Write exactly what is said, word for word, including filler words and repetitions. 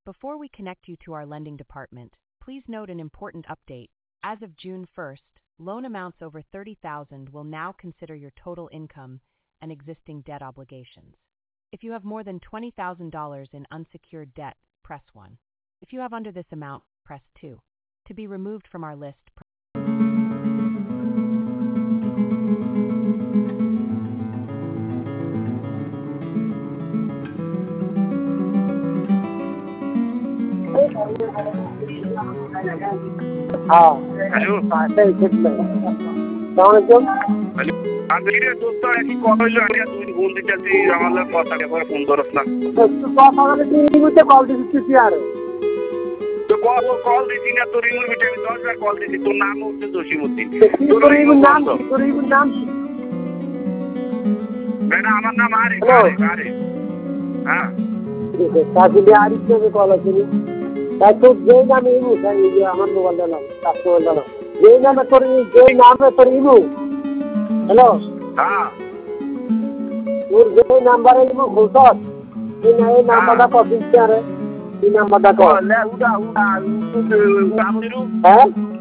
Before we connect you to our lending department, please note an important update. As of June first, loan amounts over thirty thousand dollars will now consider your total income and existing debt obligations. If you have more than twenty thousand dollars in unsecured debt, press one. If you have under this amount, press two. To be removed from our list, press हाँ hello हाँ सही ठीक है सलामकुम hello आगे दोस्त की call হইলো আনিয়া তুমি ফোন দিতেছি আমাদের কথাটা পরে ফোন করছ না তো কথা বলে তুই মুতে কল দিছিস আর তো কল কল দিছি না তোর ইমুর মিটে আমি দশ বার কল দিছি তোর নাম হচ্ছে জসিমউদ্দিন তোর ইমুর নাম তোর ইমুর নাম বেটা আমার নাম আরে আরে হ্যাঁ তাহলে আরিফ থেকে কল আসেনি তাই তো যে নামে ইমু তাই আমার মোবাইল দিলাম তার মোবাইল দিলাম যে নামে তোর যে নামে তোর ইমু হ্যালো হ্যাঁ তোর যে নাম্বারে ইমু খুলছস এই না এই নাম্বারটা কত দিচ্ছে আরে এই নাম্বারটা কল লে উড়া উড়া উড়া হ্যাঁ